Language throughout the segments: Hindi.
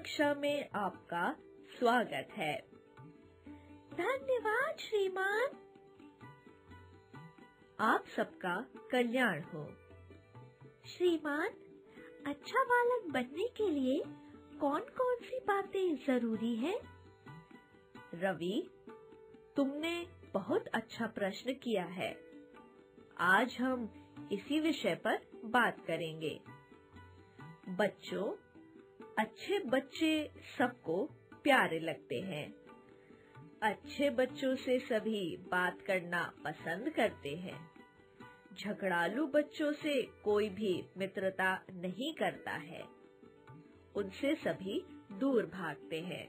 कक्षा में आपका स्वागत है। धन्यवाद श्रीमान। आप सबका कल्याण हो। श्रीमान, अच्छा बालक बनने के लिए कौन कौन सी बातें जरूरी है? रवि, तुमने बहुत अच्छा प्रश्न किया है। आज हम इसी विषय पर बात करेंगे। बच्चों, अच्छे बच्चे सबको प्यारे लगते हैं। अच्छे बच्चों से सभी बात करना पसंद करते हैं। झगड़ालू बच्चों से कोई भी मित्रता नहीं करता है। उनसे सभी दूर भागते हैं।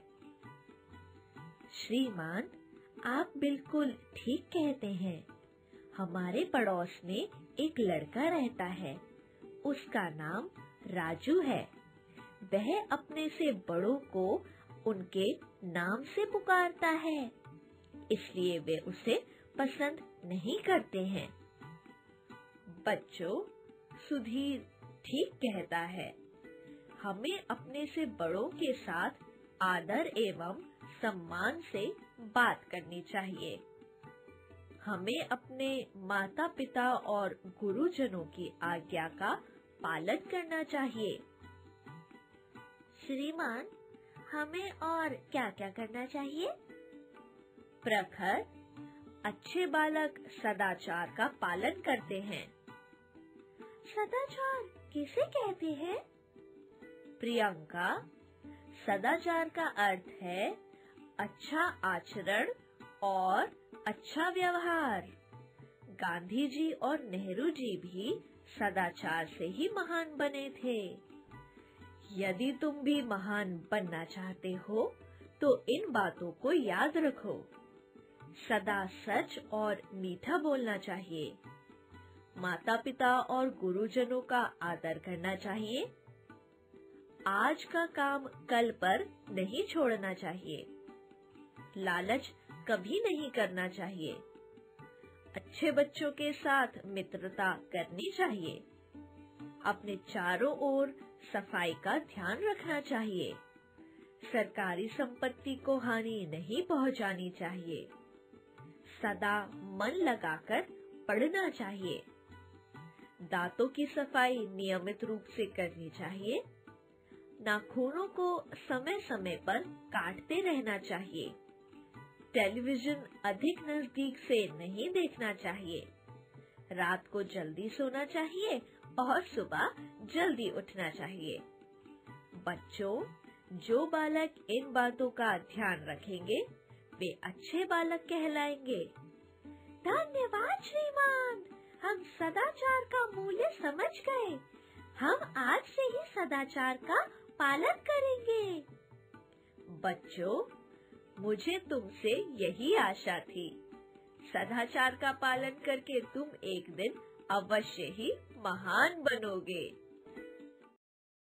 श्रीमान, आप बिल्कुल ठीक कहते हैं। हमारे पड़ोस में एक लड़का रहता है। उसका नाम राजू है। वह अपने से बड़ों को उनके नाम से पुकारता है, इसलिए वे उसे पसंद नहीं करते हैं। बच्चों, सुधीर ठीक कहता है। हमें अपने से बड़ों के साथ आदर एवं सम्मान से बात करनी चाहिए। हमें अपने माता पिता और गुरुजनों की आज्ञा का पालन करना चाहिए। श्रीमान, हमें और क्या क्या करना चाहिए? प्रखर, अच्छे बालक सदाचार का पालन करते हैं। सदाचार किसे कहते हैं? प्रियंका, सदाचार का अर्थ है अच्छा आचरण और अच्छा व्यवहार। गांधी जी और नेहरू जी भी सदाचार से ही महान बने थे। यदि तुम भी महान बनना चाहते हो तो इन बातों को याद रखो। सदा सच और मीठा बोलना चाहिए। माता पिता और गुरुजनों का आदर करना चाहिए। आज का काम कल पर नहीं छोड़ना चाहिए। लालच कभी नहीं करना चाहिए। अच्छे बच्चों के साथ मित्रता करनी चाहिए। अपने चारों ओर सफाई का ध्यान रखना चाहिए। सरकारी संपत्ति को हानि नहीं पहुंचानी चाहिए। सदा मन लगाकर पढ़ना चाहिए। दांतों की सफाई नियमित रूप से करनी चाहिए। नाखूनों को समय समय पर काटते रहना चाहिए। टेलीविजन अधिक नजदीक से नहीं देखना चाहिए। रात को जल्दी सोना चाहिए और सुबह जल्दी उठना चाहिए। बच्चों, जो बालक इन बातों का ध्यान रखेंगे वे अच्छे बालक कहलाएंगे। धन्यवाद श्रीमान, हम सदाचार का मूल्य समझ गए। हम आज से ही सदाचार का पालन करेंगे। बच्चों, मुझे तुमसे यही आशा थी। सदाचार का पालन करके तुम एक दिन अवश्य ही महान बनोगे।